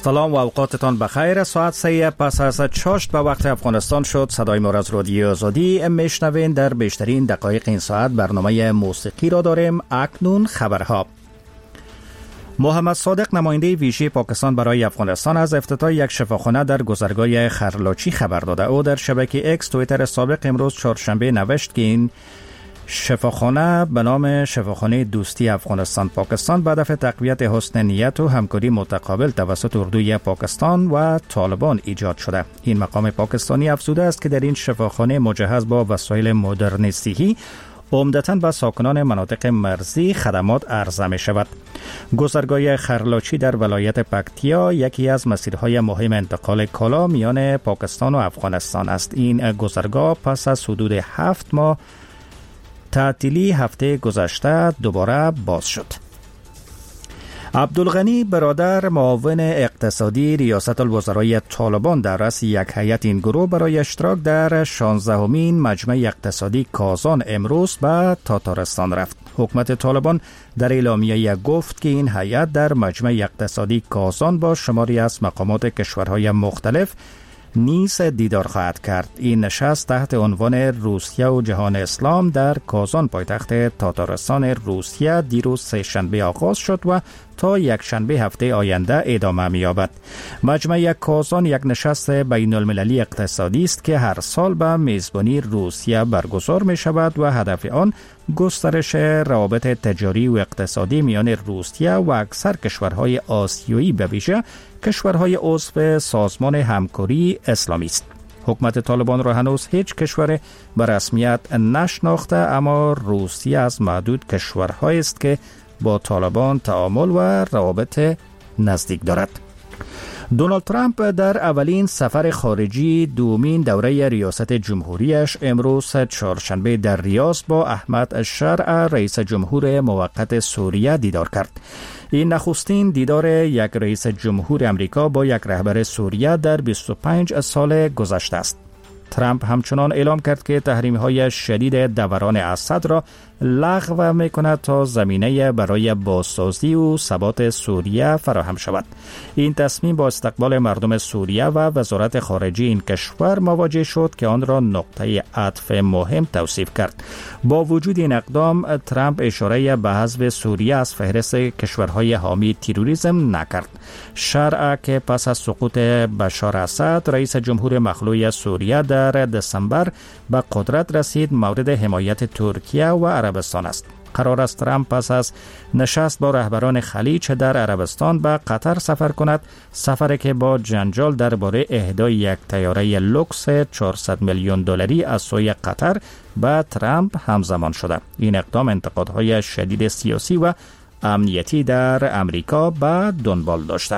سلام و اوقاتتان بخیر. ساعت 3 پس از چاشت به وقت افغانستان شد. صدای ما از رادیو آزادی میشنوین. در بیشترین دقایق این ساعت برنامه موسیقی را داریم. اکنون خبرها. محمد صادق نماینده ویژه پاکستان برای افغانستان از افتتاح یک شفاخانه در گذرگاه خرلاچی خبر داده. او در شبکه اکس توییتر سابق امروز چهارشنبه نوشت که این شفاخانه به نام شفاخانه دوستی افغانستان پاکستان به هدف تقویت حسن نیت و همکاری متقابل توسط اردوی پاکستان و طالبان ایجاد شده. این مقام پاکستانی افزوده است که در این شفاخانه مجهز با وسایل مدرنیستی عمدتاً به ساکنان مناطق مرزی خدمات عرضه می شود. گذرگاه خرلاچی در ولایت پکتیا یکی از مسیرهای مهم انتقال کالا میان پاکستان و افغانستان است. این گذرگاه پس از حدود 7 ماه تعطیلی هفته گذشته دوباره باز شد. عبدالغنی برادر معاون اقتصادی ریاست الوزرای طالبان در رأس یک هیئت این گروه برای اشتراک در 16مین مجمع اقتصادی کازان امروز به تاتارستان رفت. حکومت طالبان در اعلامیه گفت که این هیئت در مجمع اقتصادی کازان با شماری از مقامات کشورهای مختلف نیز دیدار خواهد کرد. این نشست تحت عنوان روسیه و جهان اسلام در کازان پایتخت تاتارستان روسیه دیروز سه‌شنبه آغاز شد و تا یک شنبه هفته آینده ادامه می‌یابد. مجمع کازان یک نشست بین المللی اقتصادی است که هر سال به میزبانی روسیه برگزار می شود و هدف آن گسترش روابط تجاری و اقتصادی میان روسیه و اکثر کشورهای آسیایی به ویژه کشورهای عضو سازمان همکاری اسلامی است. حکومت طالبان را هنوز هیچ کشور به رسمیت نشناخته، اما روسیه از معدود کشورهایی است که با طالبان تعامل و روابط نزدیک دارد. دونالد ترامپ در اولین سفر خارجی دومین دوره ریاست جمهوریش امروز چهارشنبه در ریاض با احمد الشرع رئیس جمهور موقت سوریه دیدار کرد. این نخستین دیدار یک رئیس جمهور امریکا با یک رهبر سوریه در 25 سال گذشته است. ترامپ همچنان اعلام کرد که تحریم‌های شدید دوران اسد را لغو می‌کند تا زمینه برای بازسازی و ثبات سوریه فراهم شود. این تصمیم با استقبال مردم سوریه و وزارت خارجه این کشور مواجه شد که آن را نقطه عطف مهم توصیف کرد. با وجود این اقدام، ترامپ اشاره به حذف سوریه از فهرست کشورهای حامی تروریسم نکرد. شرع که پس از سقوط بشار اسد رئیس جمهور مخلوع سوریه در دسامبر به قدرت رسید، مورد حمایت ترکیه و عربستان است. قرار است ترامپ پس از نشست با رهبران خلیج در عربستان به قطر سفر کند، سفری که با جنجال درباره اهدای یک طیاره لوکس 400 میلیون دلاری از سوی قطر به ترامپ همزمان شده. این اقدام انتقادهای شدید سیاسی و امنیتی در امریکا به دنبال داشته.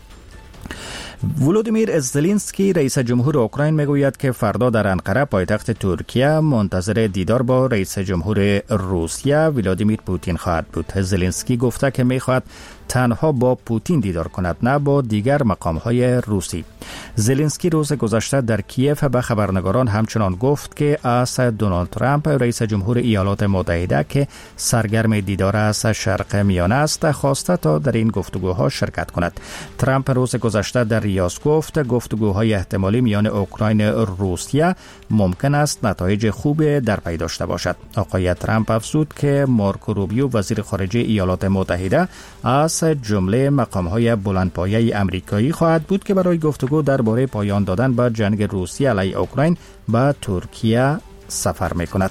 ولودیمیر زلنسکی رئیس جمهور اوکراین میگوید که فردا در انقره پایتخت ترکیه منتظر دیدار با رئیس جمهور روسیه ولادیمیر پوتین خواهد بود. زلنسکی گفته که میخواهد تنها با پوتین دیدار کند، نه با دیگر مقام‌های روسی. زلنسکی روز گذشته در کیف به خبرنگاران همچنان گفت که از دونالد ترامپ رئیس جمهور ایالات متحده که سرگرم دیدار از شرق میانه است خواسته تا در این گفتگوها شرکت کند. ترامپ روز گذشته در ریاض گفت گفتگوهای احتمالی میان اوکراین و روسیه ممکن است نتایج خوب در پی داشته باشد. آقای ترامپ افزود که مارکو روبیو وزیر خارجه ایالات متحده از جمله مقام‌های بلندپایه امریکایی خواهد بود که برای گفتگو درباره پایان دادن به جنگ روسیه علیه اوکراین به ترکیه سفر می‌کند.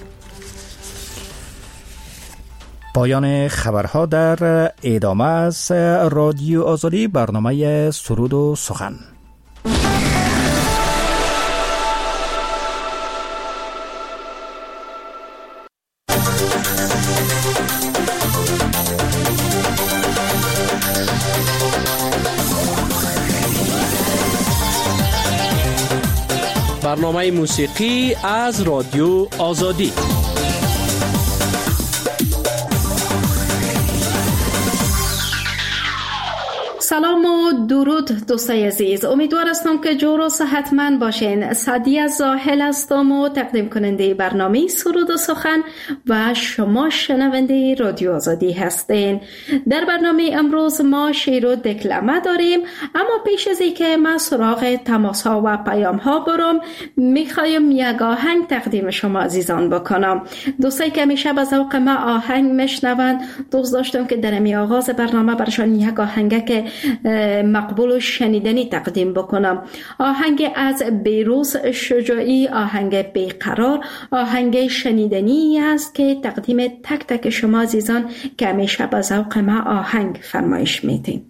پایان خبرها در ادامه از رادیو آزادی، برنامه سرود و سخن. برنامه موسیقی از رادیو آزادی. سلام و درود دوستای عزیز، امیدوار هستم که جور و صحتمند باشین. سعدیه زاهل هستم و تقدیم کننده برنامه سرود و سخن و شما شنونده رادیو آزادی هستین. در برنامه امروز ما شعر و دکلمه داریم، اما پیش از اینکه ما سراغ تماس ها و پیام ها برم، میخوایم یک آهنگ تقدیم شما عزیزان بکنم. دوستایی که همیشه به ذوق ما آهنگ میشنون، دوست داشتم که در می آغاز برنامه برشان یک آهنگ که مقبول و شنیدنی تقدیم بکنم. آهنگ از بهروز شجاعی، آهنگ بیقرار، آهنگ شنیدنی است که تقدیم تک تک شما عزیزان که همیشه به ذوق ما آهنگ فرمایش میدین.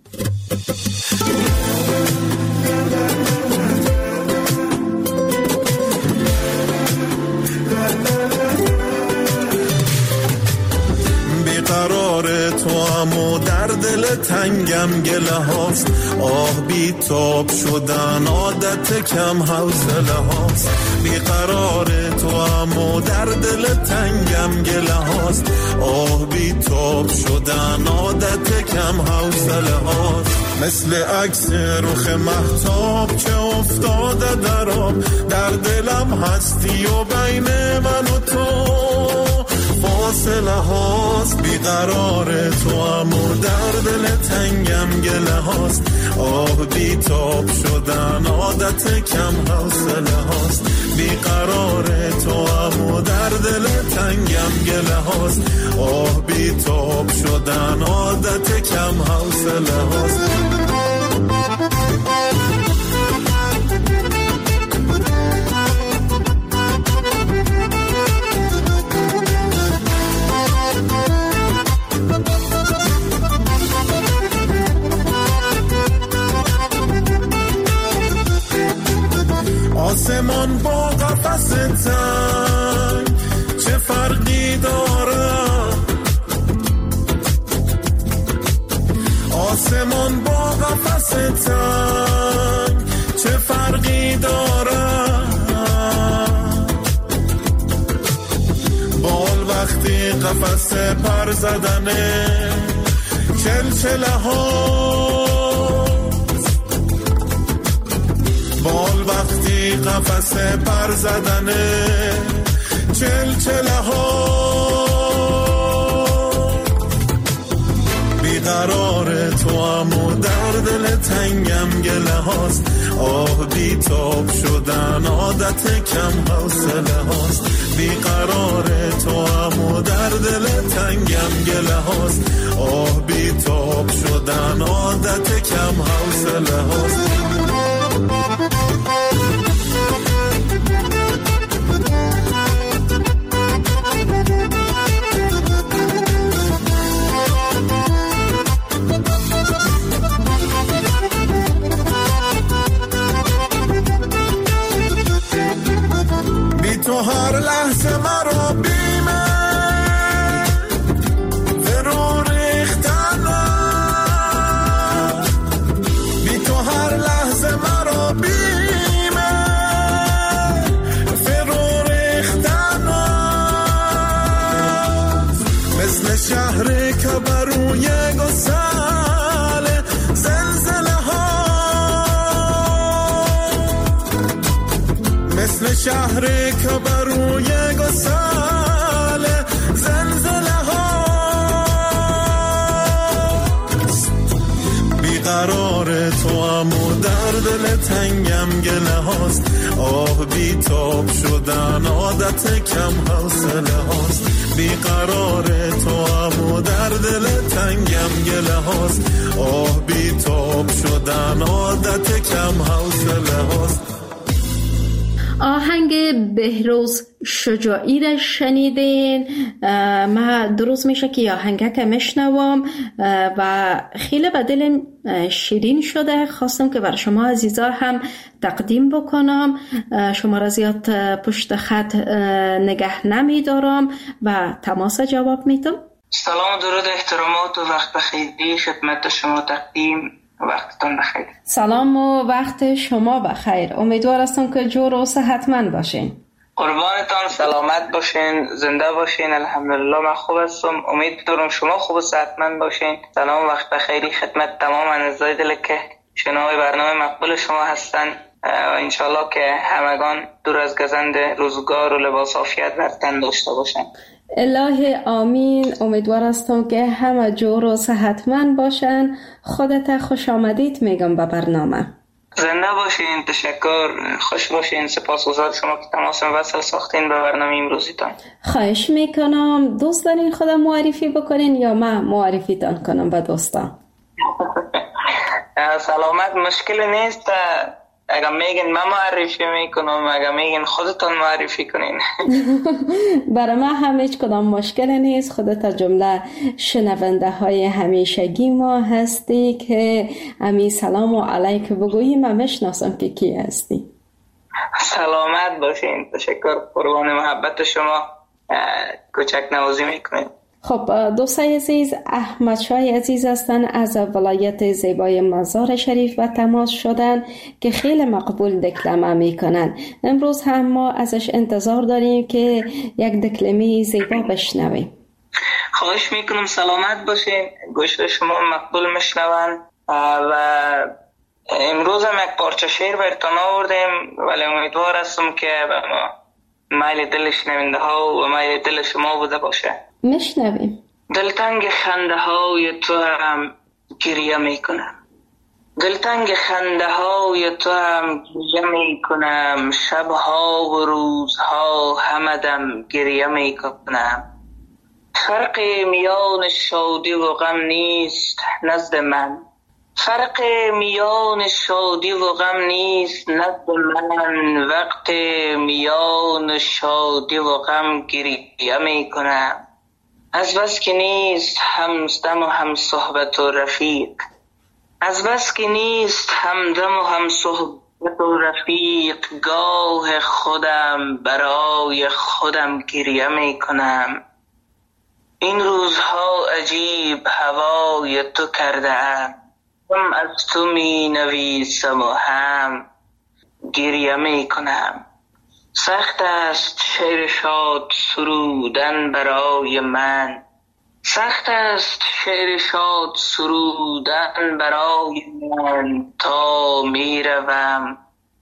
قرار تو امو در دل تنگم گله هاست، آه بی تاب شدن عادت کم حوصله هاست. بی قرار تو امو در دل تنگم گله هاست، آه بی تاب شدن عادت کم حوصله هاست. مثل عکس رخ مهتاب که افتاده در آب، در دلم هستی و بین من و تو فاصله هاست. بیقرار تو امو در دل تنگم گله هاست، آه بی تاب شدن عادت کم حوصله هاست. بیقرار تو امو در دل تنگم گله هاست، آه بی تاب شدن عادت کم حوصله هاست. آسمان با قفس تنگ چه فرقی داره؟ آسمان با قفس تنگ چه فرقی داره؟ بال وقتی قفس پر زدنه چلچله ها، بال وقتی قفس پر زدنه چلچله ها. بیقرار تو امو در دل تنگم گله هاست، آه بی تاب شدن عادت کم حوصله هاست. بیقرار تو امو در دل تنگم گله هاست، آه بی تاب شدن عادت کم حوصله هاست. بی تو هر لحظه مرا بیمه فرو ریختنه، بی تو هر لحظه مرا بیمه فرو ریختنه. مثل شهری که بروی گسل زلزله ها، مثل شهری که بروی گسل زلزله ها. بیقرار تو امو در دل تنگم گله هاست، آه بی تاب شدن عادت کم حوصله هاست. بیقرار تو امو در دل تنگم گله هاست، آه بی تاب شدن عادت کم حوصله هاست. آهنگ بهروز شجاعی را شنیدین. ما درست میشه که آهنگه که میشنوم و خیلی به دلم شیرین شده، خواستم که برای شما عزیزا هم تقدیم بکنم. شما را زیاد پشت خط نگه نمیدارم و تماس جواب میدم. سلام و درود احترامات و وقت بخیری خدمت شما تقدیم. وقتتون بخیر. سلام و وقت شما بخیر. امیدوار هستم که جور و صحتمند باشین. قربانتان، سلامت باشین، زنده باشین. الحمدلله من خوب هستم. امید دارم شما خوب و صحتمند باشین. سلام و وقت بخیری خدمت تمام اعضای دل که شنوای برنامه مقبول شما هستن و انشالله که همگان دور از گزند روزگار و لباس عافیت بر تن داشته باشن. الهی آمین. امیدوار هستم که همه جور و صحتمند باشن. خودت خوش آمدید میگم به برنامه. زنده باشین. تشکر. خوش باشین. سپاسگزار شما که تماس وصل ساختین به برنامه امروزیتان. خواهش میکنم. دوست دارین خودم معرفی بکنین یا من معرفیتان کنم به دوستان؟ سلامت، مشکل نیست. اگه میگین من معرفی میکنم، اگه میگین خودتون معرفی کنین. برای من هم هیچ کدام مشکل نیست. خودت جمله شنونده های همیشگی ما هستی که امی سلام و علیک بگویی. من میشناسم که کی هستی. سلامت باشین. تشکر. قربان محبت شما. کوچک نوازی میکنین. خب دوستای عزیز، احمد شاه عزیز هستن از ولایت زیبای مزار شریف و تماس شدن که خیلی مقبول دکلمه میکنن. امروز هم ما ازش انتظار داریم که یک دکلمه زیبا بشنویم. خواهش میکنم. سلامت باشین. گوش شما مقبول میشنون و امروز هم یک پارچه شعر براتون آوردیم، ولی امیدوار هستم که میل دل شنونده ها و میل دل شما بوده باشه. میشنویم. دلتنگ خنده های تو هم گریه میکنم، دلتنگ خنده های تو هم گریه میکنم، شبها و روزها همدم گریه میکنم. فرق میان شادی و غم نیست نزد من، فرق میان شادی و غم نیست نزد من، وقت میان شادی و غم گریه میکنم. از بس که نیست همدم و هم صحبت و رفیق، از بس که نیست همدم و هم صحبت و رفیق، گاه خودم برای خودم گریه میکنم. این روزها عجیب هوای تو کرده ام، هم از تو می نویسم و هم گریه میکنم. سخت است شعر شاد سرودن برای من، سخت است شعر شاد سرودن برای من، تا می روم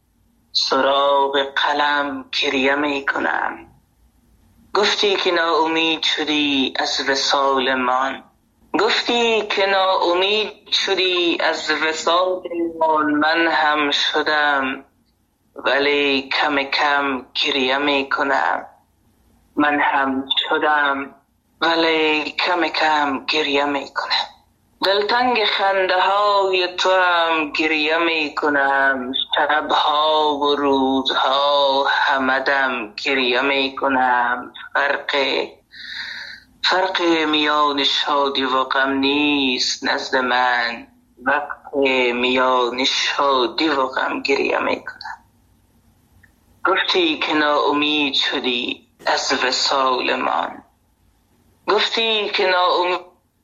سراغ قلم گریه میکنم. گفتی که ناامید شدی از وصال من، گفتی که ناامید شدی از وصال من هم شدم، ولی کم کم گریه میکنم. من هم شدم ولی کم کم گریه میکنم. دلتنگ خنده های تو هم گریه میکنم، شبها و روزها همدم گریه میکنم. فرق میان شادی و غم نیست نزد من، وقت میان شادی و غم گریه میکنم. گفتی که ناامید شدی از وصال من، گفتی که ناامید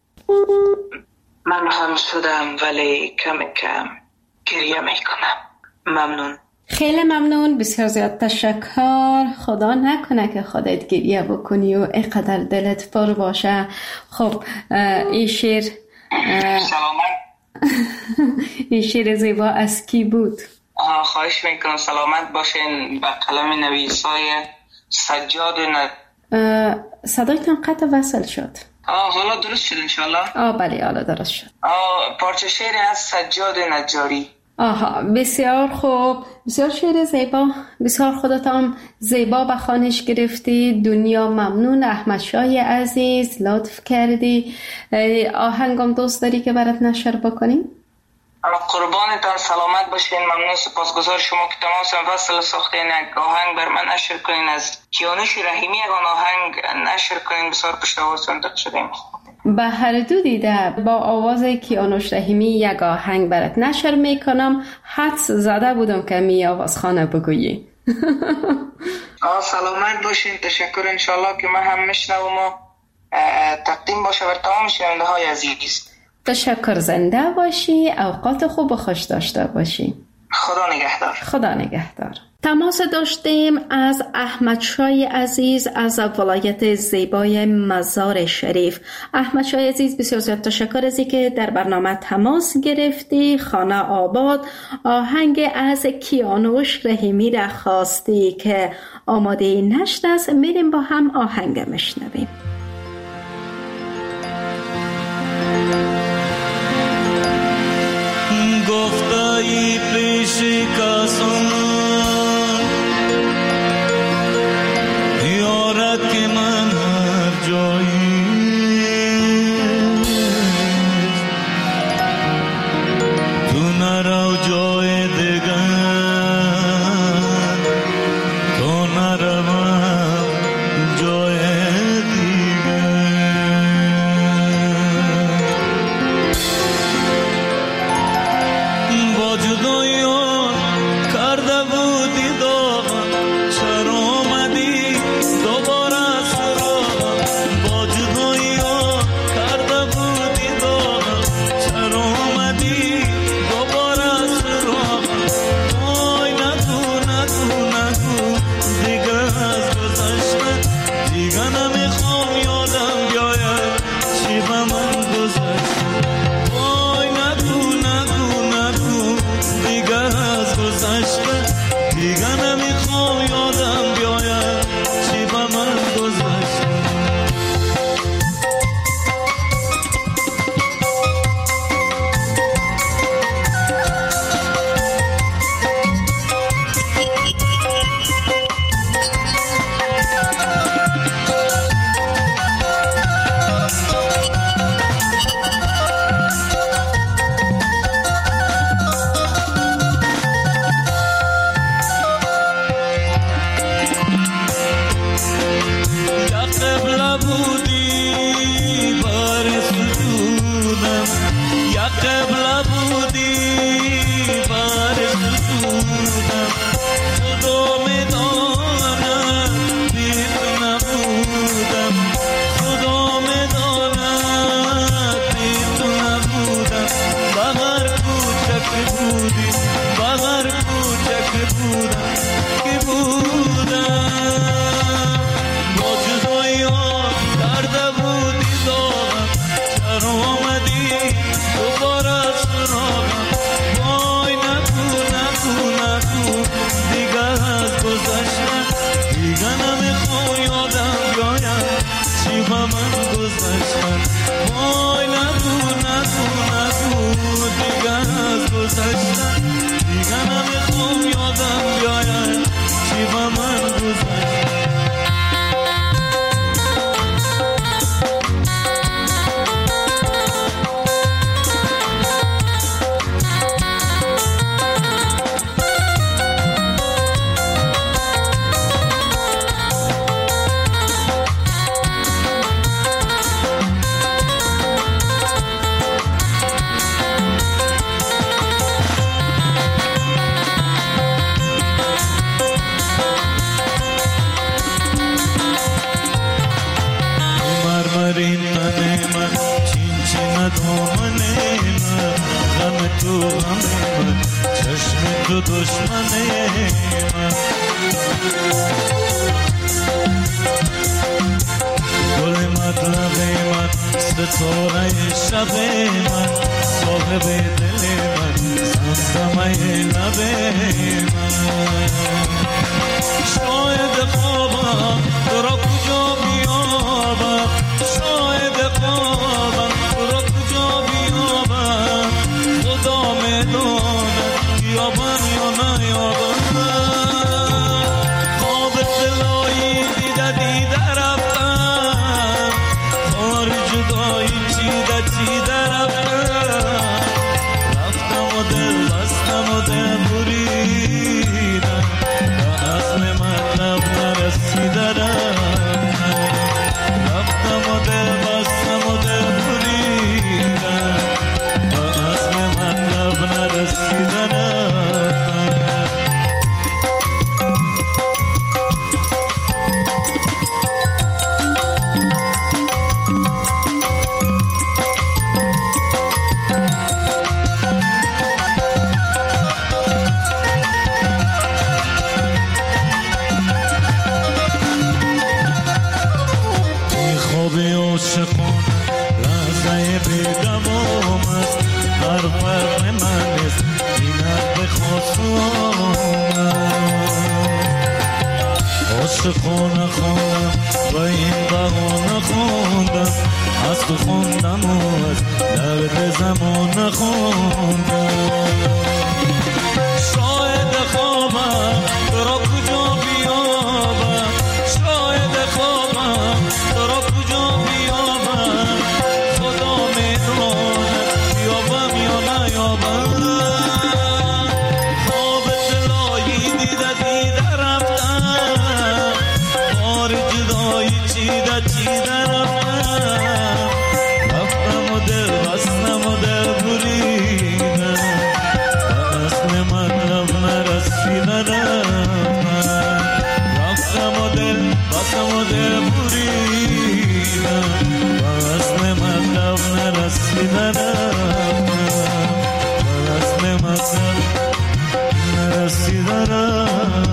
من هم شدم ولی کم کم گریه میکنم. ممنون. خیلی ممنون. بسیار زیاد تشکر. خدا نکنه که خودت گریه بکنی و اینقدر دلت پر باشه. خب این شعر سلامت. این شعر زیبا از کی بود؟ خواهش میکنم. سلامت باشین. با قلم نویسای سجاد صدایتان قطع وصل شد. حالا درست شد انشالله. بله حالا درست شد. پارچه شعر از سجاد نجاری. بسیار خوب. بسیار شعر زیبا. بسیار خودتان زیبا به خوانش گرفتی. دنیا ممنون. احمد شاه عزیز لطف کردی. آهنگم دوست داری که برات نشر بکنیم؟ قربانتان. سلامت باشین. ممنون. سپاسگزار شما که تماس وصل ساختین. یک آهنگ بر من نشر کنین از کیانوش رحیمی. یک آهنگ نشر کنین. بسیار پشتوار صندوق شدیم. به هر دو دیده با آواز کیانوش رحیمی یک آهنگ برات نشر میکنم. حدس زده بودم که می آواز خانه بگویی. سلامت باشین. تشکر. انشالله که من هم میشنوم و تقدیم باشه بر تمام شنونده های عزیز. تشکر. زنده باشی. اوقات خوب و خوش داشته باشی. خدا نگهدار. خدا نگهدار. تماس داشتیم از احمد شای عزیز از ولایت زیبای مزار شریف. احمد شای عزیز، بسیار زیاد تشکر از اینکه در برنامه تماس گرفتی. خانه آباد آهنگ از کیانوش رحیمی را خواستی که آماده نشت است. میریم با هم آهنگ مشنویم. گفتایی پیش کسان یارد که من هر جایی تو نرو جای دیگر تو نروم جای دیگر با جدایی کرده بودی داغم چرا آمدی دوباره سراغم با جدایی کرده بودی داغم چرا آمدی دوباره سراغم وای نگو نگو نگو دیگه از گذشته دیگه نمیخوام یادم بیاید چی به من گذشته وای نگو نگو نگو دیگه از گذشته دیگه نمیخوام یادم بیاید چی به من گذشته رفتم و دل بستم و دل بریدم به اصل مطلب نرسیدم نخوندم و این بهانه خوندم، از تو خوندم و از درد زمان نخوندم. شاید خوابم تو را کجا بیابم، شاید خوابم تو را کجا بیابم، خدا میداند بیابم یا نیابم. خواب طلایی دیده دیده رفتم، بار جدایی چیده چیده رفتم، رفتم و دل بستم و دل بریدم، اصل مطلب نرسیدم. رفتم و دل بستم و دل بریدم، اصل مطلب نرسیدم، اصل مطلب نرسیدم.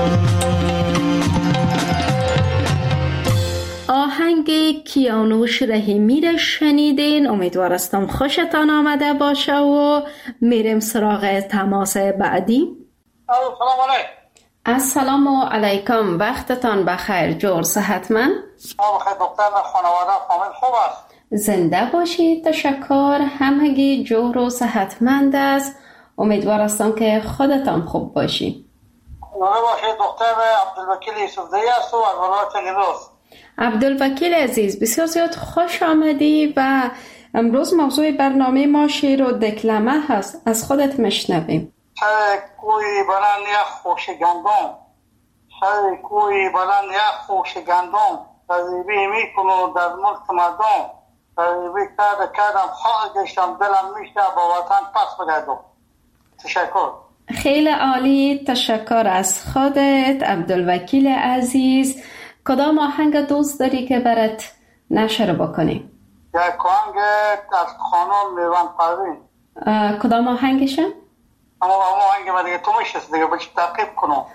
آهنگ کیانوش رحیمی را شنیدین. امیدوار هستم خوشتان آمده باشه و میریم سراغ تماس بعدی. سلام علیکم. السلام علیکم، وقتتان بخیر، جور صحتمند؟ بخیر دکتر، خانواده فامیل خوب است؟ زنده باشید، تشکر، همگی جور و صحتمند است. امیدوار هستم که خودتان خوب باشید. زنده باشید دکتر. عبدالوکیل یوسفزئی است و از ولایت نیمروز. عبدالوکیل عزیز، بسیار زیاد خوش آمدی و امروز موضوع برنامه ما شعر و دکلمه هست. از خودت مشنویم. سر کوی بلند یک خوش گندم، سر کوی بلند یک خوش گندم، تذیبی میکنو در ملک مردم، تذیبی کردم خواهد گشتم، دلم میشه با وطن پس بگردم. تشکر. خیلی عالی، تشکر از خودت عبدالوکیل عزیز. کدام آهنگ دوست داری که برات نشر بکنیم؟ یک آهنگ از خانم میوند پروین. کدام آهنگشه؟ اما آهنگ ما دیگه تو میشست دیگه بچه تعقیب کنم.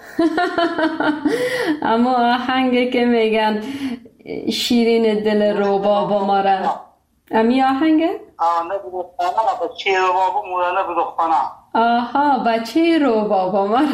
اما آهنگی که میگن شیرین دل روباب ما را، امی آهنگه؟ نبودو خانه بچه روباب ما را نبودو خانه. آها، بچه روباب ما را.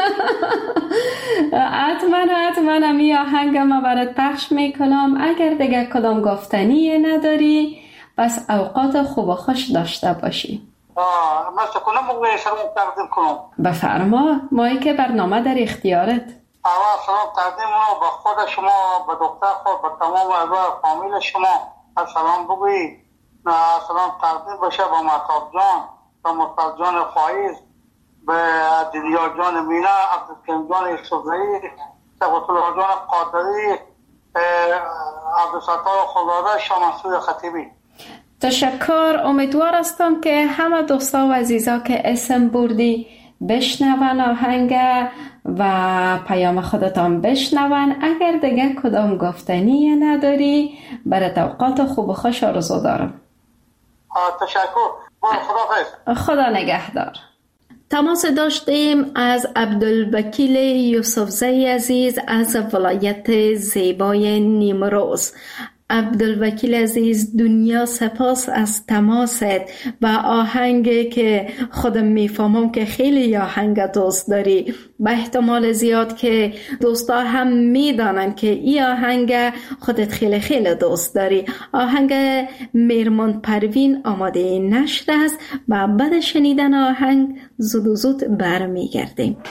حتما امی آهنگ ما برات پخش میکنم. اگر دیگه کدام گفتنی نداری بس اوقات خوب و خوش داشته باشی. مثل کنم موقعی سلام تقدیم کنم. بفرما، مایی که برنامه در اختیارت. اول سلام تقدیم کنم به خود شما، به دکتر خود، به تمام اعضای فامیل شما. سلام بگویی. سلام تقدیم بشه به مهتاب جان، به مصطفی جان فایز، به دیدیا جان مینا، عبدالکریم جان یوسفزئی، صفت الله جان قادری، عبدالستار خداداد، شاه منصور خطیبی. تشکر. امیدوار هستم که همه دوستا و عزیزا که اسم بردی بشنون آهنگ و پیام خودتان بشنون. اگر دیگه کدام گفتنی نداری برای اوقات خوب و خوش آرزو دارم. تشکر. خدا نگهدار. تماس داشتیم از عبدالوکیل یوسفزئی عزیز از ولایت زیبای نیمروز. عبدالوکیل عزیز، دنیا سپاس از تماست و آهنگی که خودم میفهمم که خیلی آهنگ دوست داری. به احتمال زیاد که دوستا هم میدانن که این آهنگ خودت خیلی خیلی دوست داری. آهنگ میرمن پروین آماده نشر است و بعد شنیدن آهنگ زود برمیگردیم.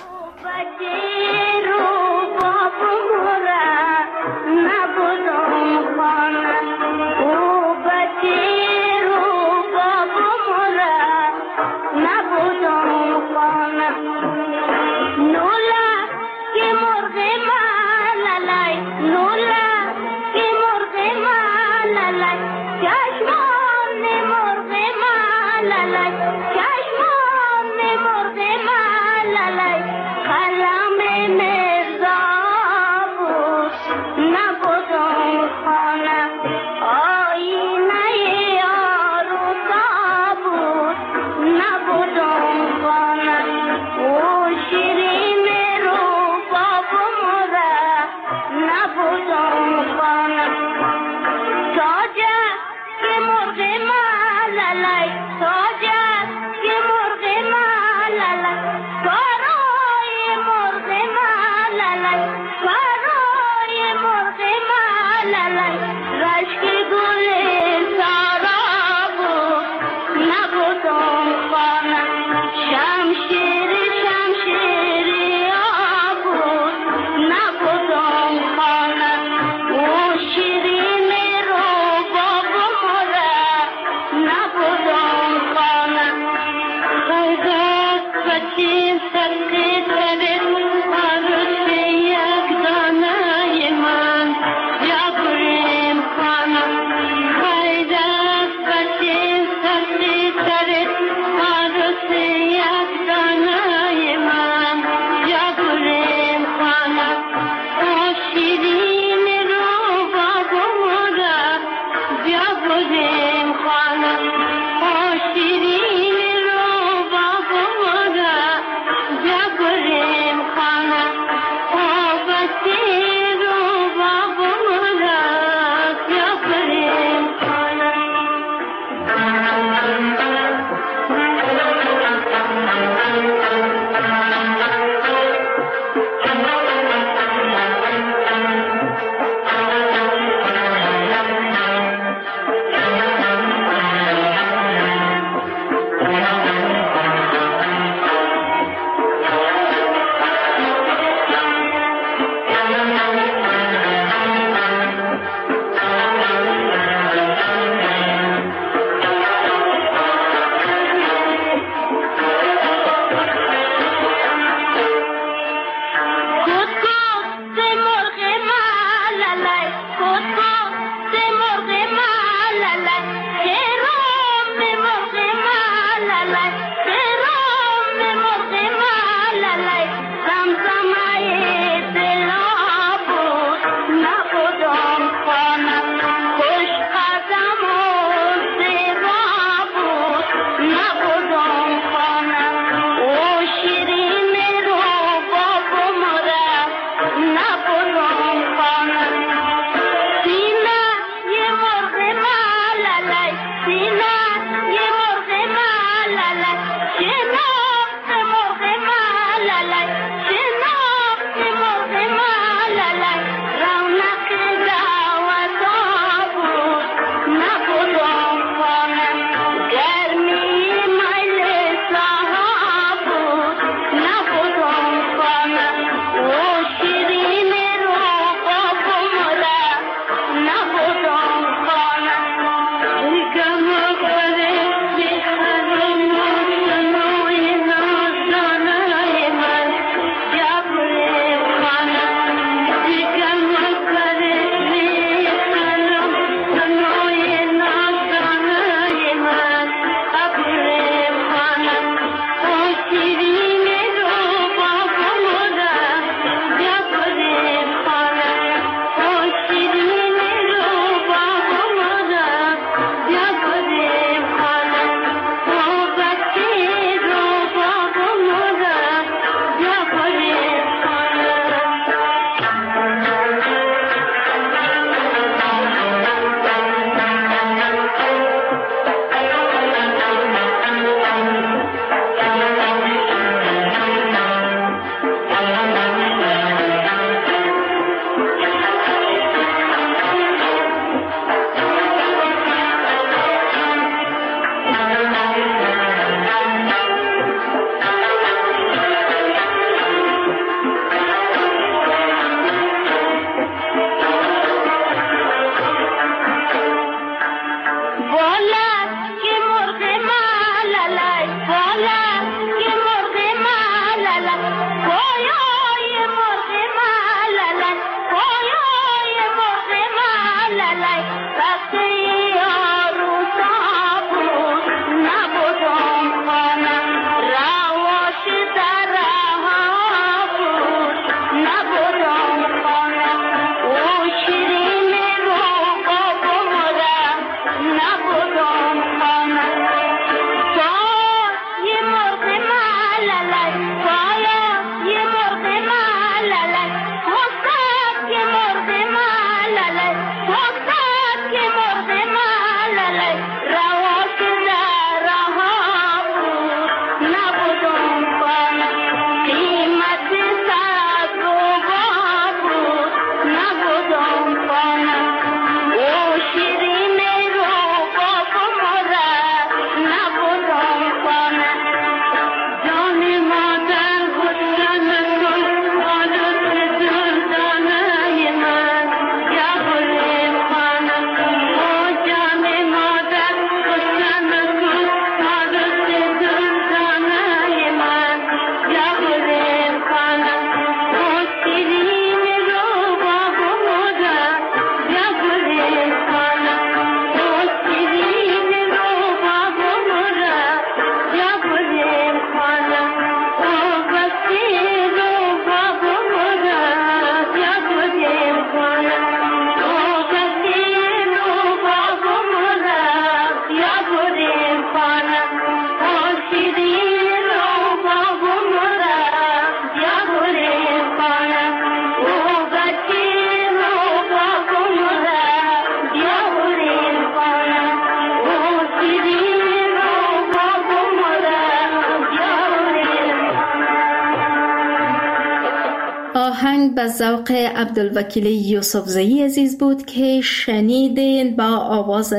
آهنگ به ذوق عبدالوکیل یوسفزئی عزیز بود که شنیدین با آواز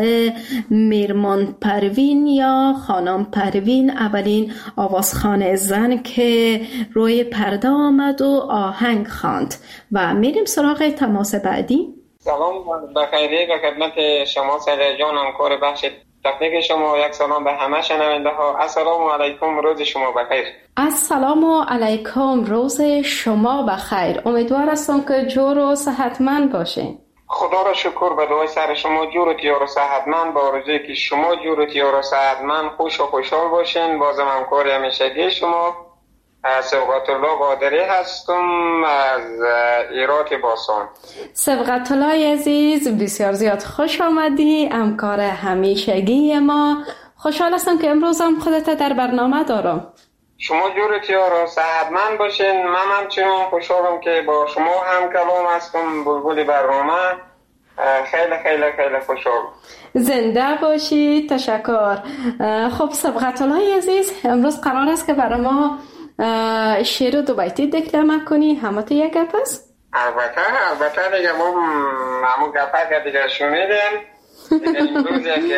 میرمان پروین یا خانم پروین، اولین آوازخوان زن که روی پرده آمد و آهنگ خواند. و میریم سراغ تماس بعدی. سلام بخیری و خدمت شما سر جان همکار بخش تکنیک شما، یک سلام به همه شنونده ها. السلام علیکم، روز شما بخیر. السلام علیکم، روز شما بخیر. امیدوار هستم که جور و صحتمند باشین. خدا را شکر به دعای سر شما جور و تیار و صحتمند، با آرزویی که شما جور و تیار و صحتمند خوش و خوشحال باشین. بازم همکار همیشگی شما سبقت الله قادری هستم از ایرات باسان. سبقت الله عزیز، بسیار زیاد خوش آمدی، همکار همیشگی ما. خوشحال هستم که امروز هم خودت در برنامه دارم. شما جور تیار و صحتمند باشین. من همچنان خوشحالم که با شما هم کلام هستم، بلبل برنامه. خیلی خیلی خیلی خوشحال. زنده باشی. تشکر. خب سبقت الله عزیز، امروز قرار است که برای ما شعر دو بیتی دکلمه کنی. همه تو یک گپ است؟ البته دیگه ما همون گپه که دیگه شنیدیم. امروز یک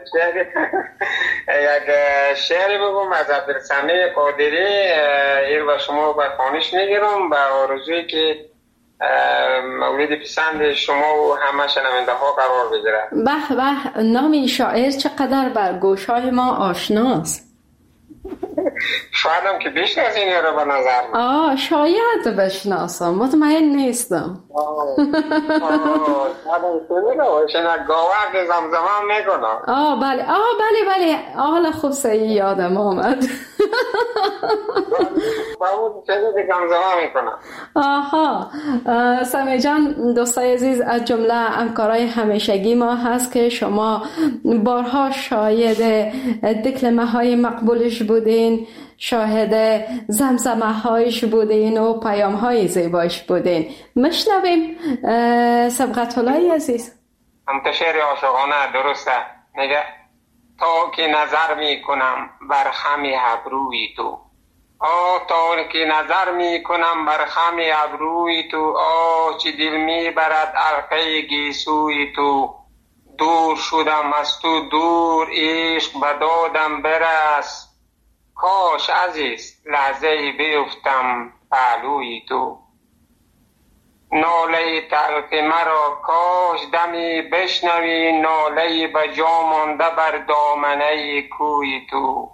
شعری بگم از عبدالسمیع قادری. این و شما به خوانش میگیرم، به آرزویی که مورد پسند شما و همه شنونده ها قرار بگیره. به به، نام شاعر چقدر بر گوشهای ما آشناست. شاید هم که بشناسین رو به نظر من. شاید بشناسم، مطمئن نیستم. گاوه که زمزمه میکنم. بله حالا خوب صحیح یادم آمد. سمیع جان، دوستای عزیز، از جمله همکارای همیشگی ما هست که شما بارها شاهد دکلمه های مقبولش بودین، شاهد زمزمه هایش بودین و پیام های زیبایش بودین. مشنویم سبقت الله عزیز. شعر عاشقانه درسته. میگه تا که نظر میکنم بر خم ابروی تو، تا که نظر میکنم بر خم ابروی تو، چه دل میبرد حلقه گیسوی تو. دور شدم از تو دور، عشق بدادم برس، کاش عزیز لحظه بیفتم پهلوی تو. ناله تلخ مرا کاش دمی بشنوی، ناله بجا مانده بر دامنه کوی تو.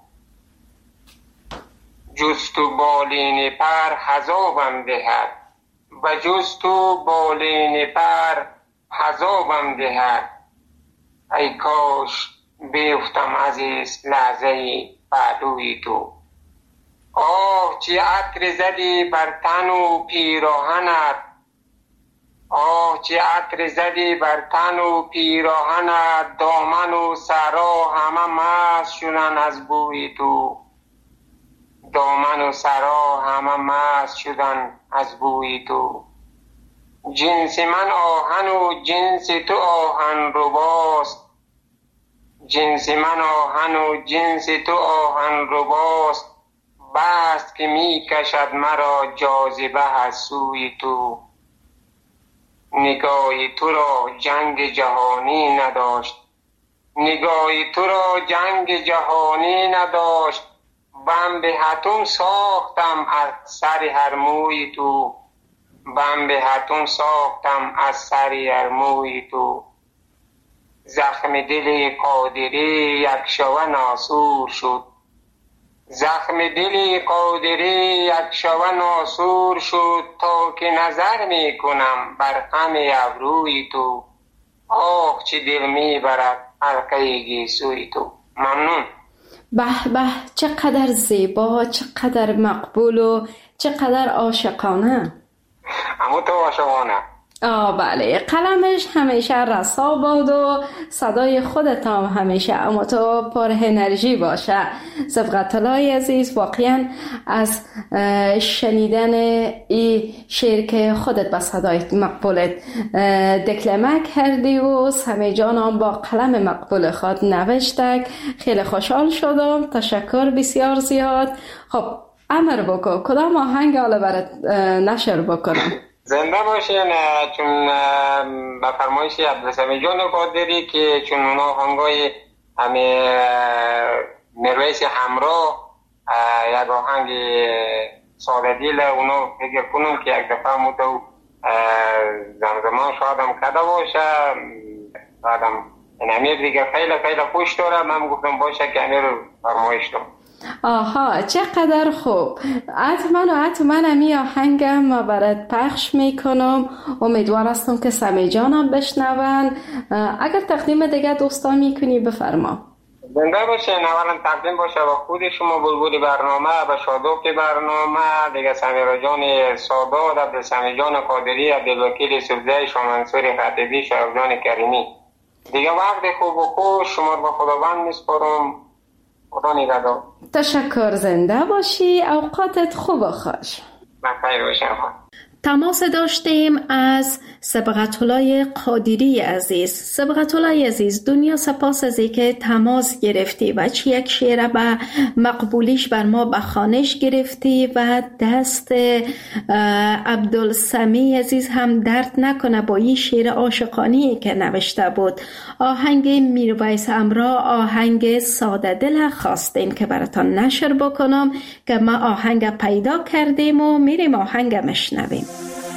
جز تو بالین پر حذابم دهد، و جز تو بالین پر حذابم دهد، ای کاش بیفتم عزیز لحظه پهلوی تو. چه عطر زدی بر تن و پیراهنت، چه عطر زدی بر تن و پیراهنت، دامن و سرا همه مست شدن از بوی تو. دامن و سرا همه مست شدن از بوی تو. جنس من آهن و جنس تو آهن رباست، جنس من آهن و جنس تو آهن رباست، بست که می کشد مرا جاذبه از سوی تو. نگاه تو را جنگ جهانی نداشت، نگاه تو را جنگ جهانی نداشت، بم به حتم ساختم از سر هر موی تو. بم به حتم ساختم از سر هر موی تو. زخم دل قادری یک شوه ناسور شد، زخم دل قادری یک شوه ناسور شد، تا که نظر می کنم بر خم ابروی تو. چه دل می برد حلقه گیسوی تو. ممنون. به به، چقدر زیبا، چقدر مقبول و چقدر عاشقانه. اما تو عاشقانه. بله، قلمش همیشه رسا باد و صدای خودت هم همیشه اما تو پر انرژی باشه. سبقت الله عزیز، واقعا از شنیدن این شعر که خودت با صدای مقبولت دکلمه کردی و سمیع جان هم با قلم مقبول خود نوشتک، خیلی خوشحال شدم. تشکر بسیار زیاد. خب امر بکن، کدام آهنگ حالا برات نشر بکنم؟ زنده باشین. چون به فرمایش عبدالسمیع جان قادری که چون اونا آهنگای همه مرویس همراه یک آهنگ ساده دیل اونا فکر کنم که یک دفعه مدو زمزمان شادم کده باشه. بعدم این امیر دیگه خیلی خیلی خوش داره. من گفتم باشه که امیر رو فرمایش دارم. آها چقدر خوب. حتما امی آهنگم برات پخش میکنم. امیدوار هستم که سمی جانم بشنون. اگر تقدیم دیگه دوستان میکنی بفرما. زنده باشین. اولا تقدیم باشه با خود شما بلبل برنامه و شادوک برنامه دیگه، سمیرا جان سادات، عبدالسمی جان قادری، عبدالوکیل سبزه، شامنصور خطیبی، شرف جان کریمی. دیگه وقت خوب و خوش شما با خداوند میسپارم. خدا نگهدار. تشکر. زنده باشی. اوقاتت خوب و خوش. بخیر باشم. تماس داشتیم از صبغت‌الله قادری عزیز. صبغت‌الله عزیز، دنیا سپاس از اینکه تماس گرفتی و یک شعر به مقبولیش بر ما به خوانش گرفتی و دست عبدالسمی عزیز هم درد نکنه با این شعر عاشقانه‌ای که نوشته بود. آهنگ میرویس امرا، آهنگ ساده دل خواستیم که براتان نشر بکنم که ما آهنگ پیدا کردیم و میریم آهنگ مشنویم.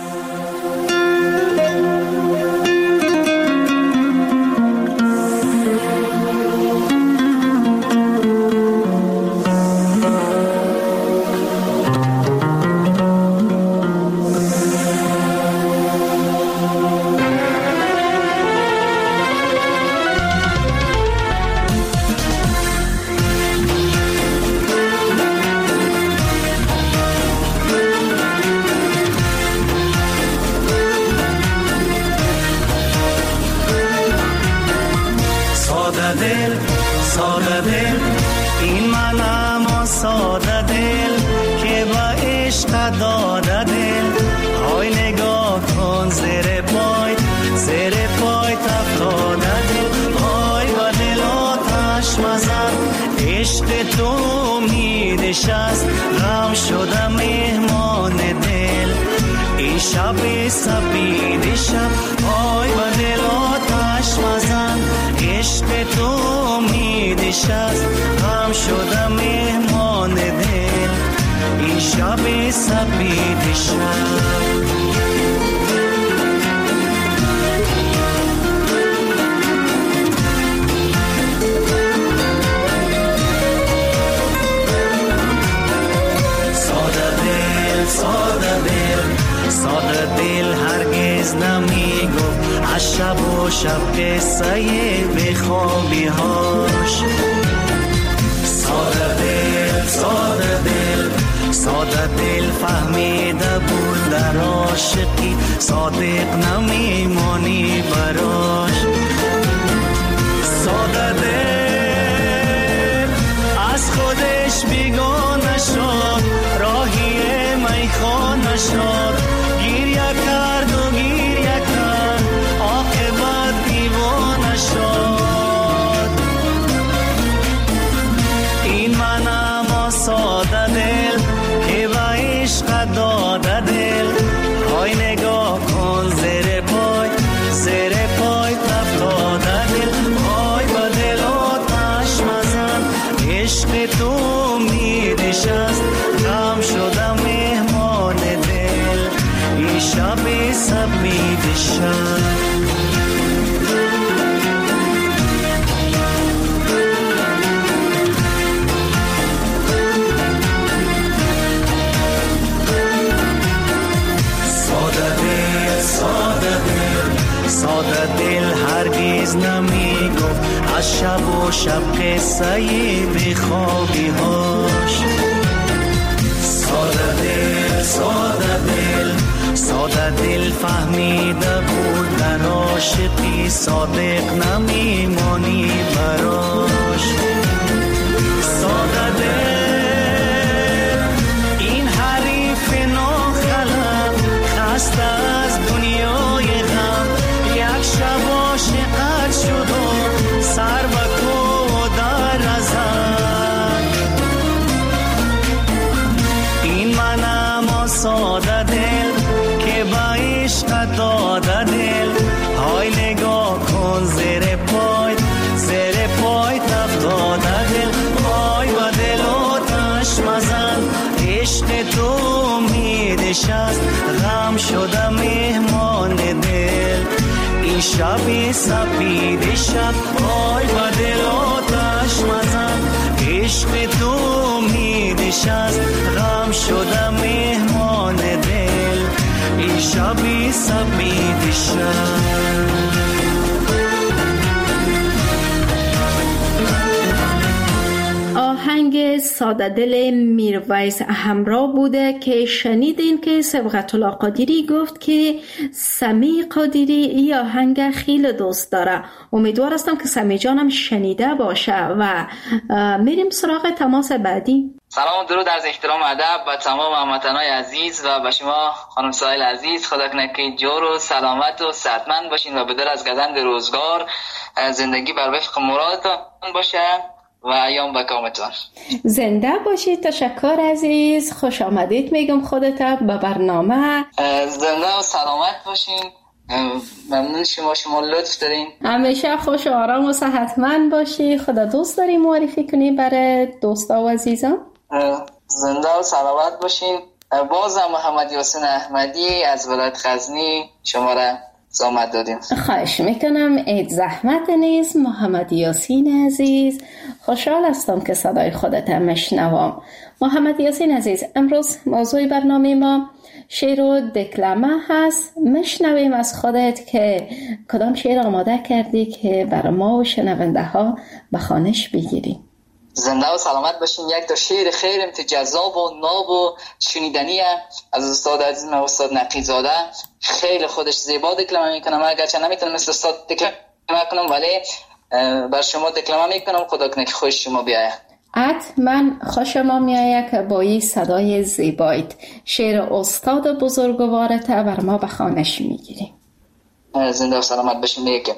شب قصه به خوابی هاش. ساده دل فهمیده بود در عاشقی، صادق نمیمانی براش. ساده دل از خودش بیگانه شد، راهی میخانه شد، گریه کرد و گریه کرد، عاقبت دیوانه شد. این منم ساده دل که به عشق داده دل، های نگاه کن زیر پای تفتاده دل، های به دل آتش مزن، عشق تو میدشست، غم شدم مهمان دل، این شب سپید شب. ساده دل هرگز نمی گفت از شب و شب قصه بی خوابی هاش. ساده دل فهمیده بود در عاشقی، صادق نمی مانی براش. ساده دل این حریف ناخلق، خسته از دنیای غم، یک شب عاشقت شد و سر به کو در ازد. این منم ساده دل که به عشق داده دل، های نگاه کن زیر پای تفتاده دل، های به دل آتش مزن، عشق تو میدشست، غم شده مهمان دل، این شب سپید شب، های به دل آتش مزن، عشق تو می نشست، غم شدم مهمان دل، این شبی سپید شب. آهنگ ساده دل میرویس همراه بوده که شنیدین که صبغت الله قادری گفت که سمی قادری این آهنگ خیلی دوست داره. امیدوار هستم که سمی جانم شنیده باشه و میریم سراغ تماس بعدی. سلام و درود از احترام ادب به تمام هموطنان عزیز و به شما خانم سایل عزیز. خدا کنه که جور و سلامت و صحتمند باشین و به در از گزند روزگار زندگی بر وفق مرادتان باشه و ایام به کامتون. زنده باشید. تشکر عزیز، خوش آمدید میگم خودت به برنامه. زنده و سلامت باشین. ممنون شما لطف دارین. همیشه خوش و آرام و صحتمند باشی. خدا دوست داری معرفی کنی برای دوستا و عزیزان؟ زنده و سلامت باشین. بازم محمد یاسین احمدی از ولایت غزنی شما را زحمت دادیم. خواهش میکنم. عید زحمت نیست. محمد یاسین عزیز، خوشحال هستم که صدای خودت مشنوم. محمد یاسین عزیز، امروز موضوع برنامه ما شعر و دکلمه هست. مشنویم از خودت که کدام شعر آماده کردی که برای ما و شنونده ها به خوانش بگیریم. زنده و سلامت باشین. یک تا شعر خیلی جذاب و ناب و شنیدنی از استاد عزیزم استاد نقیزاده. خیلی خودش زیبا دکلمه میکنم، اگرچه نمیتونم مثل استاد دکلمه کنم ولی بر شما دکلمه میکنم. خدا کنه که خوش شما بیاید. حتما خوش ما میآید که با این صدای زیبایت شعر استاد بزرگوارت بر ما به خوانش میگیریم. زنده و سلامت باشین. میگه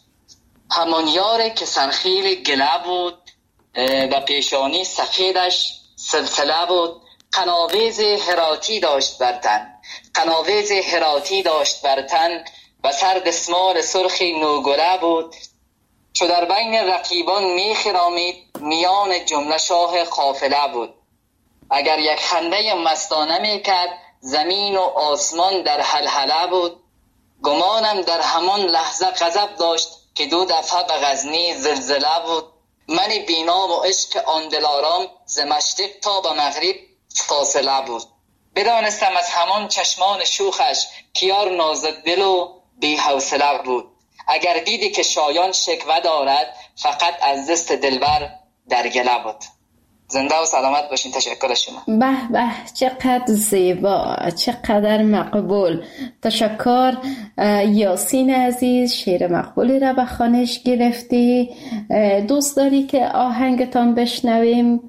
همان یاره که سرخیل گله بود و پیشانی سفیدش سلسله بود، قناویز هراتی داشت بر تن، قناویز هراتی داشت بر تن و سر دسمال سرخی نوگله بود. چو در بین رقیبان میخرامید، میان جمله شاه قافله بود. اگر یک خنده مستانه میکرد، زمین و آسمان در هلهله بود. گمانم در همان لحظه غضب داشت که دو دفعه به غزنی زلزله بود. من بینام و عشق آن دلارام، ز مشرق تا به مغرب فاصله بود. بدانستم از همان چشمان شوخش که یار نازک دل و بی حوصله بود. اگر دیدی که شایان شکوه دارد، فقط از دست دلبر در گله بود. زنده و سلامت باشین. تشکر شما. به به، چقدر زیبا، چقدر مقبول. تشکر یاسین عزیز، شعر مقبولی را به خوانش گرفتی. دوست داری که آهنگتان بشنویم؟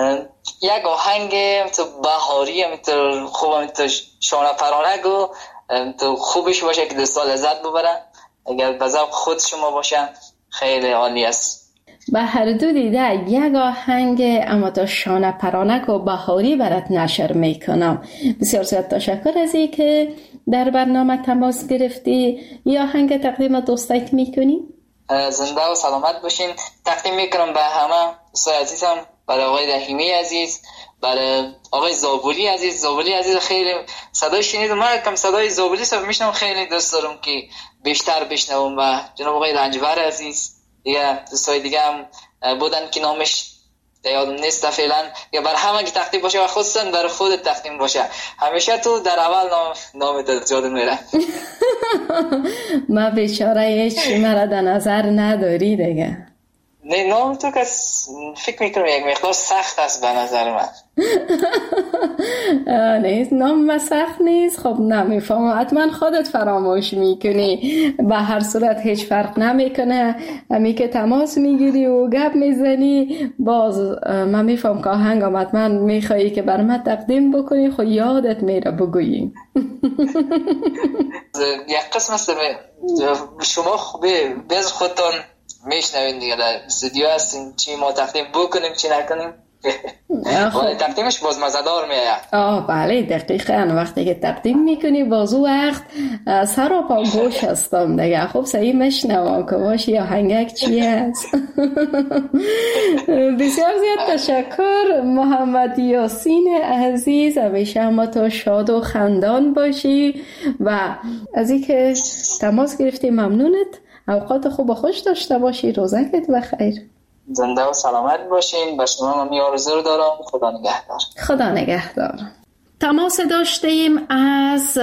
یک آهنگ تو بهاری تو خوبم، تو شانه پرانه گو تو خوبش باشه که دوستا لذت ببرن. اگر به ذوق خود شما باشه خیلی عالی است. به هر دو دیده یک آهنگ اما تا شانه پرانک و بهاری برات نشر میکنم. بسیار زیاد تشکر از این که در برنامه تماس گرفتی. یا آهنگ تقدیم دوستایت میکنی؟ زنده و سلامت باشین. تقدیم میکنم به همه دوستای عزیزم، برای آقای رحیمی عزیز، برای آقای زابولی عزیز. زابولی عزیز خیلی صدای شنیدم، من کم صدای زابولی سب میشنم، خیلی دوست دارم که بیشتر بشنوم. و جناب آقای رنجبر عزیز، دیگه دوستای دیگه هم بودن که نامش یادم نیست فعلا. یا بر همه که تقدیم باشه و خصوصا برای خودت تقدیم باشه. همیشه تو در اول نامت یاد میره. ما بیچاره هیچ مرا در نظر نداری دیگه. نه نام تو که فکر میکنم یک مقدار سخت است به نظر من. نیست نام سخت نیست. خب نمیفهم، حتما خودت فراموش میکنی. به هر صورت هیچ فرق نمیکنه، همی که تماس میگیری و گپ میزنی باز من میفهم که آهنگم حتما میخوایی که بر من تقدیم بکنی، خب یادت میره بگویی. یک قسم است شما خوبه bez خودتان میشنوین دیگه، در استودیو هستین، چی ما تقدیم بکنیم چی نکنیم ولی تقدیمش باز مزدار میاد. بله دقیقاً. وقتی که تقدیم میکنی باز او وقت سر و پا گوش هستم دیگه. خب صحیح مشنوم که باشی یا هنگک چی هست. بسیار زیاد تشکر محمد یاسین عزیز. همیشه اما تو شاد و خندان باشی و از این که تماس گرفتی ممنونت. اوقات خوب و خوش داشته باشی. روزکت بخیر. زنده و سلامت باشین. و شما هم آرزو رو دارم. خدا نگهدار. خدا نگهدار. تماس داشتیم از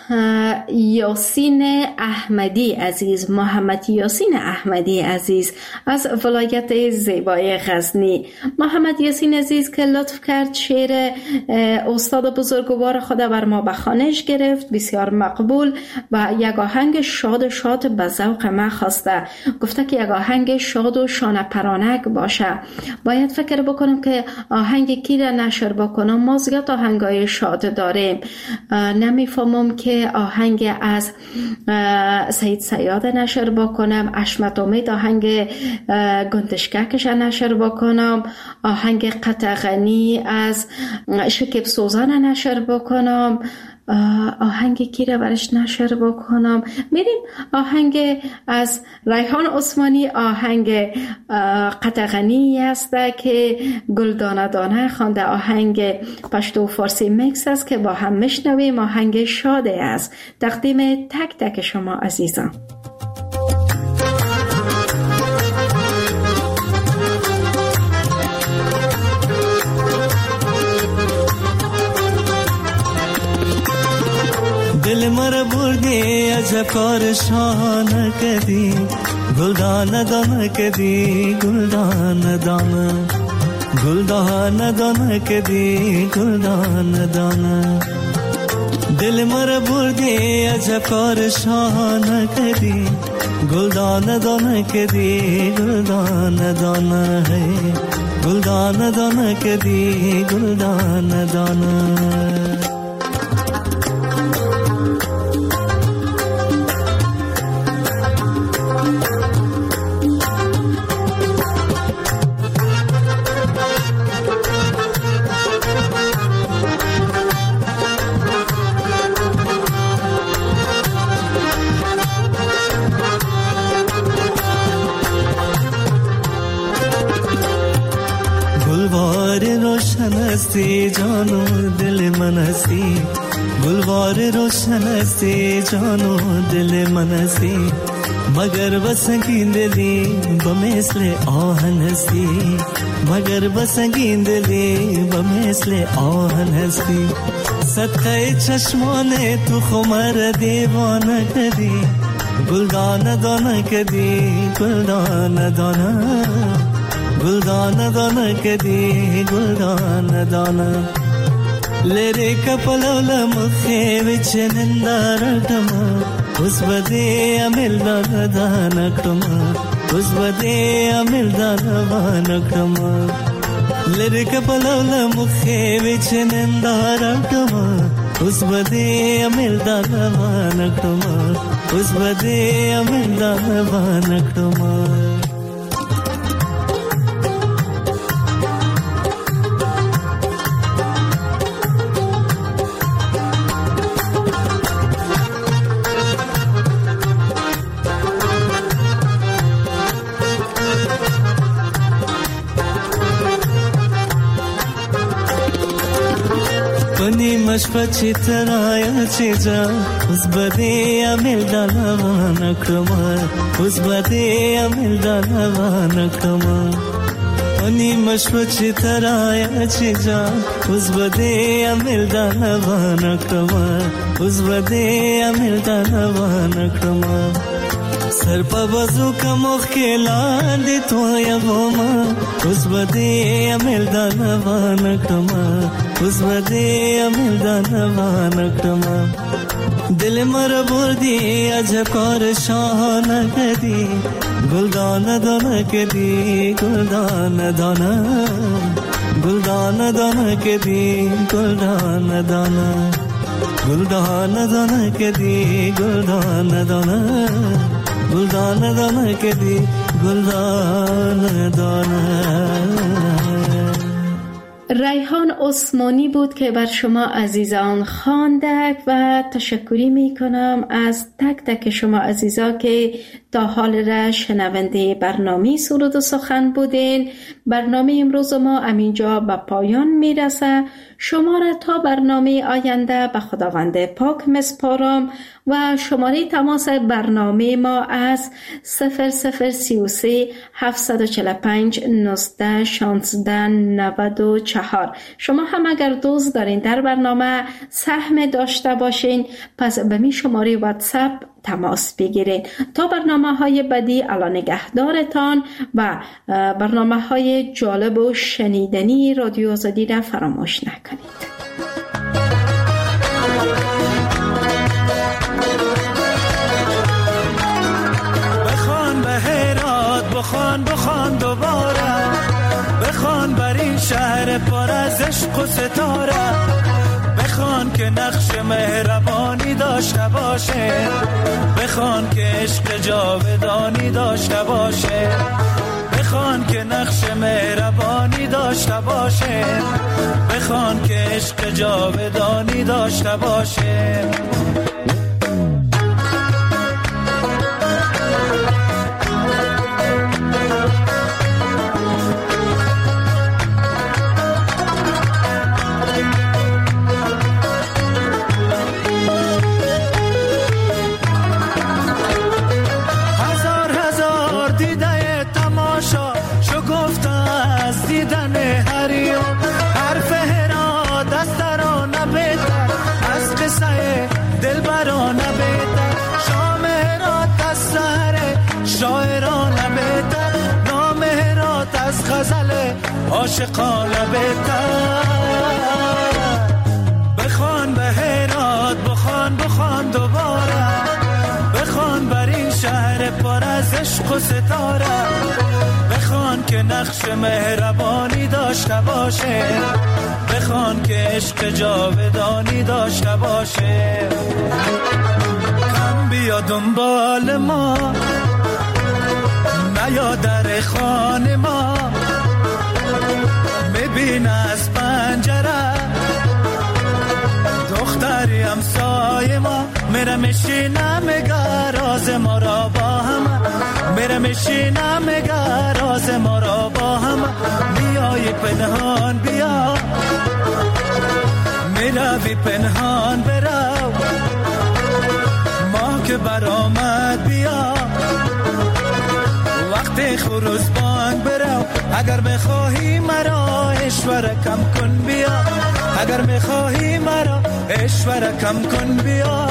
یاسین احمدی عزیز، محمد یاسین احمدی عزیز از ولایت زیبای غزنی. محمد یاسین عزیز که لطف کرد شعر استاد بزرگوار خود بر ما به خوانش گرفت، بسیار مقبول و یک آهنگ شاد به ذوق ما خواسته. گفته که یک آهنگ شاد و شانه پرانک باشه. باید فکر بکنم که آهنگ کی را نشر بکنم. ما زیاد آهنگای شاد داریم. نمیفهمم که آهنگ از سید صیاد نشر بکنم، اشمت امید آهنگ گندشککش نشر بکنم، آهنگ قطغنی از شکیب سوزان نشر بکنم، آهنگ کی را برش نشر بکنم. میریم آهنگ از ریحان عثمانی، آهنگ قطغنی است که گلدانه دانه خوانده، آهنگ پشتو فارسی میکس است که با هم میشنویم. آهنگ شاده است تقدیم تک تک شما عزیزان. دل مر بردی عجب کار شانه کدی، گلدانه دانه کدی، گلدانه دانه، گلدانه دانه کدی، گلدانه دانه. دل مر بردی عجب کار شانه کدی، گلدانه دانه کدی، گلدانه دانه ہے، گلدانه دانه کدی، گلدانه دانه. हस्ती जानो दिल मनसी, गुलवार रोशन हस्ती जानो दिल मनसी, मगर बसंगी दिली बमेसले आहन हस्ती, मगर बसंगी दिली बमेसले आहन हस्ती. सदक़े चश्माने तू खुमर दीवाना कदी, गुलदाना दाना कदी, गुलदाना दाना, गुलदाना दाना कदी, गुलदाना दाना. लेरे कपलवल मुखे विच निंदारटमा, उस बदे अमिल दाना दाना क्रमा, उस बदे अमिल दाना दाना क्रमा. लेरे कपलवल मुखे विच निंदारटमा, उस बदे अमिल दाना दाना क्रमा, उस बदे अमिल दाना दाना क्रमा. मशपची तराया चेजा, उस बदे अमिल दालावान क्रमा, उस बदे अमिल दालावान क्रमा. अनि मशपची तराया चेजा, उस बदे अमिल दालावान क्रमा, उस बदे अमिल दालावान क्रमा. सर पर वजू का मुख्किला दे तो या गोमा, उस बदे अमिल दालावान क्रमा, उस बदे अमिल दालावान क्रमा. दिल मर बुर्दी अजकार शान कदी, गुलदाना दाना कदी, गुलदाना दाना, गुलदाना दाना कदी, गुलदाना दाना, गुलदाना दाना कदी, गुलदाना दाना, गुलदाना दाना कदी, गुलदाना दाना. ریحان عثمانی بود که بر شما عزیزان خواندک و تشکری می کنم از تک تک شما عزیزا که تا حال را شنونده برنامه سرود و سخن بودین. برنامه امروز ما همینجا به پایان می رسه. شما را تا برنامه آینده به خداوند پاک مسپارم و شماره تماس برنامه ما از 0033 745 19 16 94. شما هم اگر دوست دارین در برنامه سهم داشته باشین پس به می شماره واتساپ تماس بگیرید. تا برنامه‌های بعدی الله نگهدارتان و برنامه‌های جالب و شنیدنی رادیو آزادی را فراموش نکنید. بخوان به هرات، بخوان دوباره، بخوان بر این شهر پر از عشق و ستاره، بخوان که نقش مهربانی داشته باشه، بخوان که عشق جاودانی داشته باشه، بخوان که نقش مهربانی داشته باشه، بخوان که عشق جاودانی داشته باشه. عاشقانه بهتر بخوان به هرات، بخوان دوباره، بخوان بر این شهر پر از عشق و ستاره، بخوان که نقش مهربانی داشته باشه، بخوان که عشق جاودانی داشته باشه. کم بیا دنبال ما، نیا در خانه ما، ببین از پنجره دختری همسایه ما میره میشینه میگه راز ما را با هم، میره میشینه میگه راز ما را با هم. میای پنهان بیا، میروی پنهان برو، ما که برآمد بیا، وقتی خروز بانگ برو. اگر بخواهی مرا اشوره کم کن بیا، اگر بخواهی مرا اشوره کم کن بیا.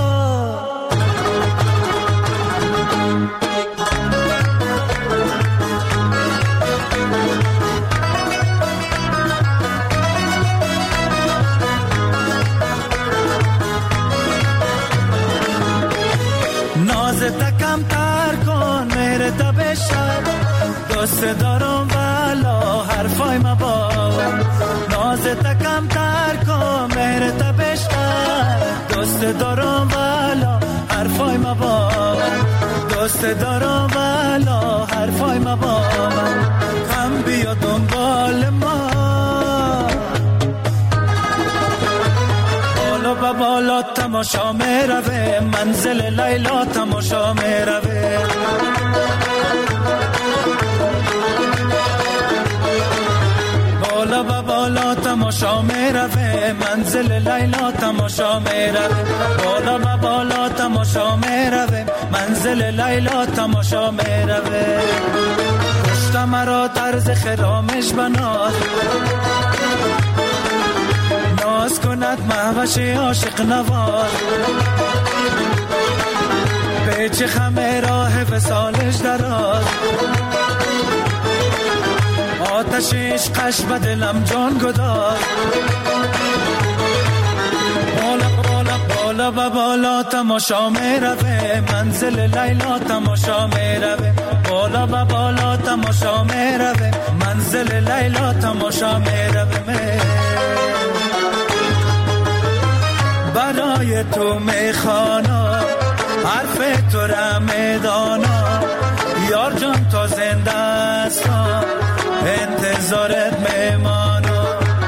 نازت کم تر کن مهرت بشد، دوست دارم والا حرفای مباور. نازت کم تر کن مهرت بشد، دوست دارم والا حرفای مباور، دوست دارم والا حرفای مباور. کم بیا دنبال ما، بالا و بالا تماشا میروه، منزل لیلا تماشا میروه. بالا و بالا تماشا میروه، منزل لیلا تماشا میروه. بالا و بالا تماشا میروه، منزل لیلا تماشا میروه. پشت مرا طرز خرامش بناز، ناز کند مهوش عاشق نواز. پیچ خمه راه وصالش دراز، آتش عشقش به دلم جان گداز. بالا و بالا تماشا میروه، منزل لیلا تماشا میروه. بالا و بالا تماشا میروه، منزل لیلا تماشا میروه. برای تو میخوانا حرف تو را میدانا، یار جان تا زنده است انتظارت میمانا.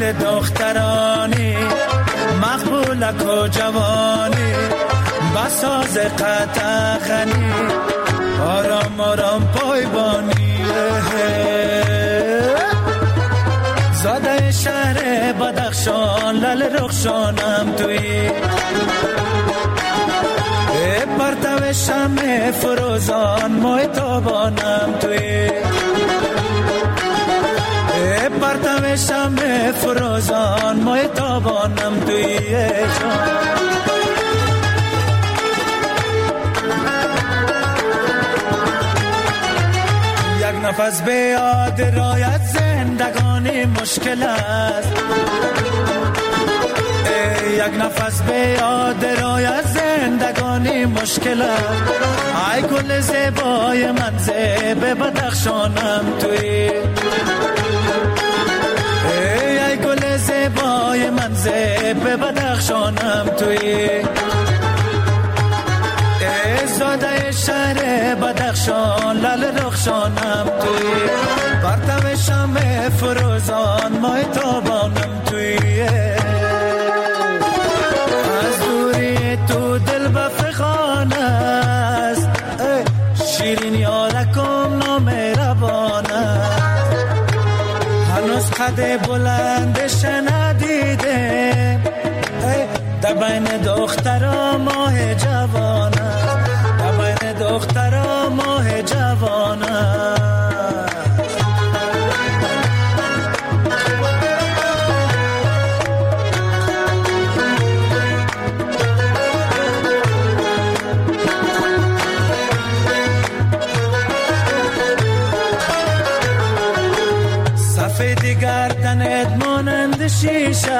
دل دخترانی مقبولک و جوانی بساز قطعخنی آرام آرام پایبانی زاده شهر بدخشان لل رخشانم توی پرتو شمع فروزان ماه تابانم توی پرتو شمع فروزان ماه تابانم توی یک نفس به یاد رایت زندگانی مشکل است یک نفس به یاد رایت زندگانی مشکل است ای گل زیبای من زیب بدخشانم توی ای گل زیبای من زیب بدخشانم توی زاده شهر بدخشان لل رخشانم توی پرتو شمع فروزان ماه تابانم توی از دوری تو دل بفخان است شیرین یارکم نامهربان است هنوز قد بلندش ندیده در بین دخترا ماه جوان است در بین دخترا ماه جوان است سفید گردنت مانند شیشه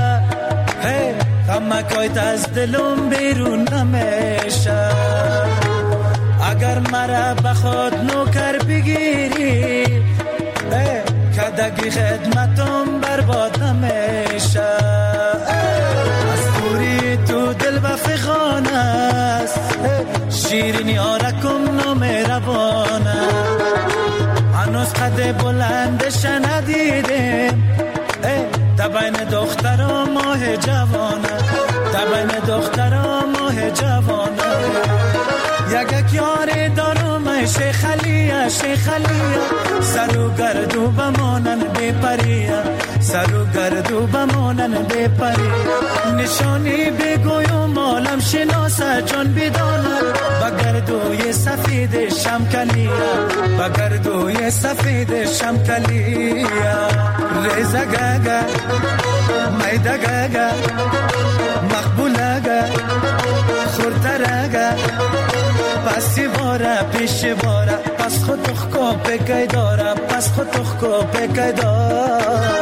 غمکایت از دلم بیرون نمیشه اگر مرا بخواد نوکر بگیری کدگی خدمتم برباد نمیشه از دوری تو دل بفخان است شیرین یارکم نامهربانه هنوز قد بلندش ندیدیم در بین دخترا ماه جوانه در بین دخترا ماه جوانه یک یار دارم شیخ علیه شیخ علیه سر و گردو بمانن بی پریه سر و گردو بمانن بی پریه نشانی بگویم عالم شناسه جان بدانه بگردوی سفید شمکلیه بگردوی سفید شمکلیه ریزه گگه میده گگه مقبوله گه خورتره پسی باره پیش باره پس خود تخکو بگی داره پس خود تخکو بگی داره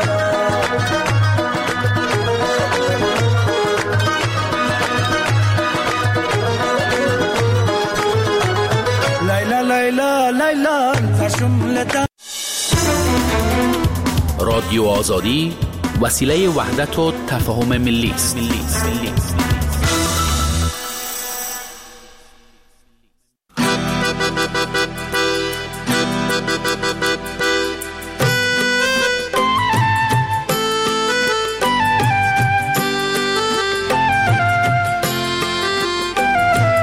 لیلا لیلا لیلا تشملتا رادیو آزادی وسیله وحدت و تفاهم ملی است.